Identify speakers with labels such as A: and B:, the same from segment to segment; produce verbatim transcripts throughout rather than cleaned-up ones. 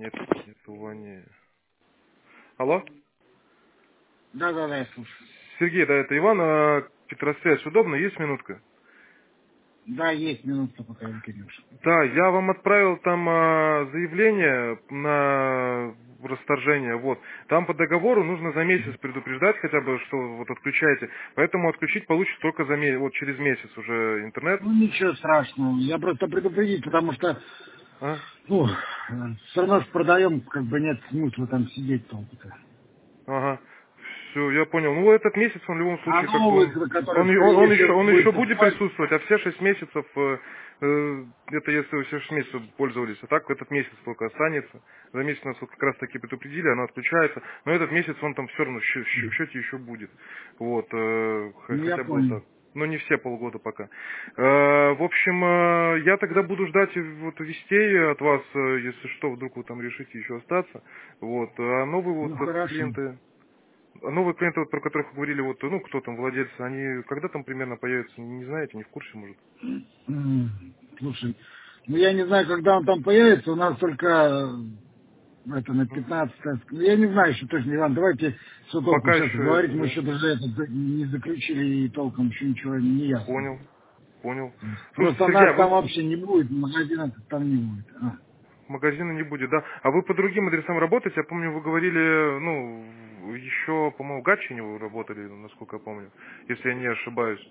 A: Нет, нет увольнения. Алло?
B: Да, да, да, я слушаю.
A: Сергей, да, это Иван, а, Петросвязь. Удобно? Есть минутка?
B: Да, есть минутка, пока я Кирюш.
A: Да, я вам отправил там а, заявление на расторжение, вот. Там по договору нужно за месяц предупреждать хотя бы, что вот отключаете. Поэтому отключить получится только за ме- вот через месяц уже интернет.
B: Ну, ничего страшного. Я просто предупредить, потому что,
A: А?
B: ну, все равно ж продаем, как бы нет смысла там сидеть толку-то.
A: Ага. Все, я понял. Ну, этот месяц он в любом
B: А
A: случае как бы
B: новый,
A: он,
B: который
A: он, он, он еще,
B: если
A: он еще
B: будет
A: будет
B: покупать,
A: присутствовать, а все шесть месяцев, э, э, это если вы все шесть месяцев пользовались, а так этот месяц только останется. За месяц нас вот как раз таки предупредили, она отключается, но этот месяц он там все равно в щ- щ- в счете еще будет. Вот, э, х-
B: ну, я
A: хотя бы вот
B: понял.
A: так. Но не все полгода пока. Э, в общем, э, я тогда буду ждать вот вестей от вас, э, если что, вдруг вы там решите еще остаться. Вот, а новые вот
B: Ну,
A: э,
B: хорошо.
A: клиенты. А новые клиенты, вот, про которых вы говорили, вот, ну, кто там владельцы, они когда там примерно появятся, не знаете, не в курсе, может?
B: М, Слушай, ну, я не знаю, когда он там появится, у нас только э, это на
A: М?
B: пятнадцатое. Ну, я не знаю еще точно, Иван, давайте все толку
A: Пока
B: сейчас
A: еще это,
B: говорить, мы
A: да.
B: еще даже это за- не заключили и толком еще ничего не ясно.
A: Понял, понял. Слушайте,
B: Просто
A: Сергей, а
B: нас там
A: вы
B: вообще не будет, магазина там не будет. А.
A: магазина не будет, да? А вы по другим адресам работаете? Я помню, вы говорили, ну, еще, по-моему, в Гатчине вы работали, насколько я помню, если я не ошибаюсь.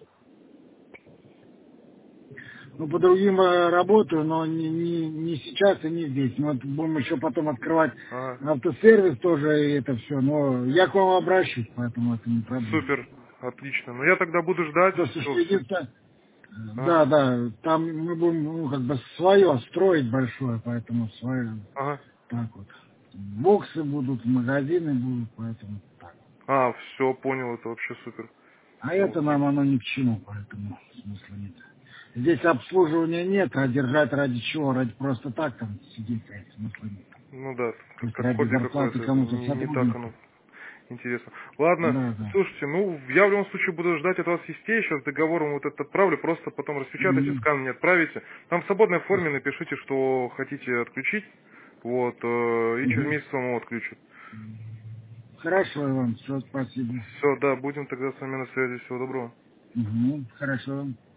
B: Ну, по другим э, работаю, но не, не, не сейчас и не здесь. Мы вот будем еще потом открывать
A: Ага,
B: автосервис тоже и это все. Но я к вам обращусь, поэтому это не проблема.
A: супер, отлично. Ну, я тогда буду ждать,
B: Просто
A: все,
B: что
A: все.
B: единственное, э,
A: Ага,
B: да, да, там мы будем, ну, как бы свое строить большое, поэтому свое,
A: ага.
B: так вот. Боксы будут, магазины будут, поэтому так.
A: А, все, понял, это вообще супер.
B: А
A: Все,
B: это нам оно ни к чему, поэтому смысла нет. Здесь обслуживания нет, а держать ради чего? Ради просто так там сидеть, а смысла нет.
A: ну да,
B: То
A: как,
B: есть
A: как
B: ради
A: хобби
B: зарплаты
A: какое-то, это
B: кому-то
A: не, не так
B: сотруднику.
A: оно интересно. Ладно,
B: Да, да.
A: слушайте, ну, я в любом случае буду ждать от вас вестей, сейчас договором вот это отправлю, просто потом распечатайте,
B: Мгм.
A: скан мне отправите. Там в свободной форме напишите, что хотите отключить, вот, э, и через
B: Мгм.
A: месяц вам его отключат.
B: Хорошо, Иван, все, спасибо.
A: Все, да, будем тогда с вами на связи, всего доброго.
B: Мгм. Хорошо.